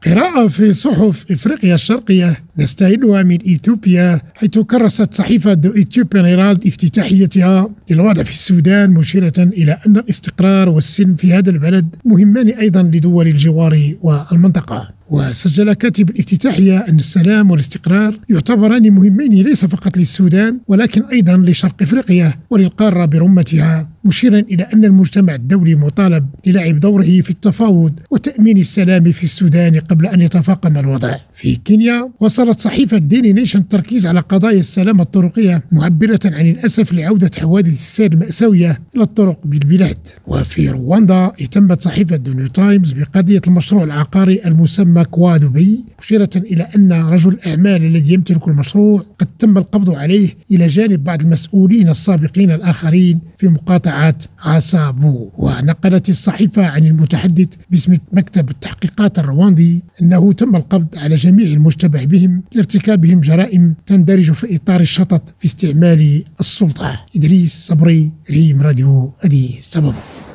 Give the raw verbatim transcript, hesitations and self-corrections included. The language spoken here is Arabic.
قراءة في صحف إفريقيا الشرقية نستهلها من إثيوبيا، حيث كرست صحيفة دو إثيوبيان هيرالد افتتاحيتها للوضع في السودان، مشيرة إلى أن الاستقرار والسلم في هذا البلد مهمان أيضا لدول الجوار والمنطقة. وسجل كاتب الافتتاحية أن السلام والاستقرار يعتبران مهمين ليس فقط للسودان ولكن أيضا لشرق إفريقيا وللقارة برمتها، مشيرا إلى أن المجتمع الدولي مطالب للعب دوره في التفاوض وتأمين السلام في السودان قبل أن يتفاقم الوضع. في كينيا وصلت صحيفة ديلي نيشن التركيز على قضايا السلامة الطرقية، معبرة عن الأسف لعودة حوادث السير المأساوية إلى الطرق بالبلاد. وفي رواندا اهتمت صحيفة دو نيو تايمز بقضية المشروع العقاري المسمى كوادوبي، مشيرة إلى أن رجل الأعمال الذي يمتلك المشروع قد تم القبض عليه إلى جانب بعض المسؤولين السابقين الآخرين في مقاطعة عسابو. ونقلت الصحيفة عن المتحدث باسم مكتب التحقيقات الرواندي أنه تم القبض على جميع المشتبه بهم لارتكابهم جرائم تندرج في إطار الشطط في استعمال السلطة. إدريس صبري، ريم راديو أديس أبابا.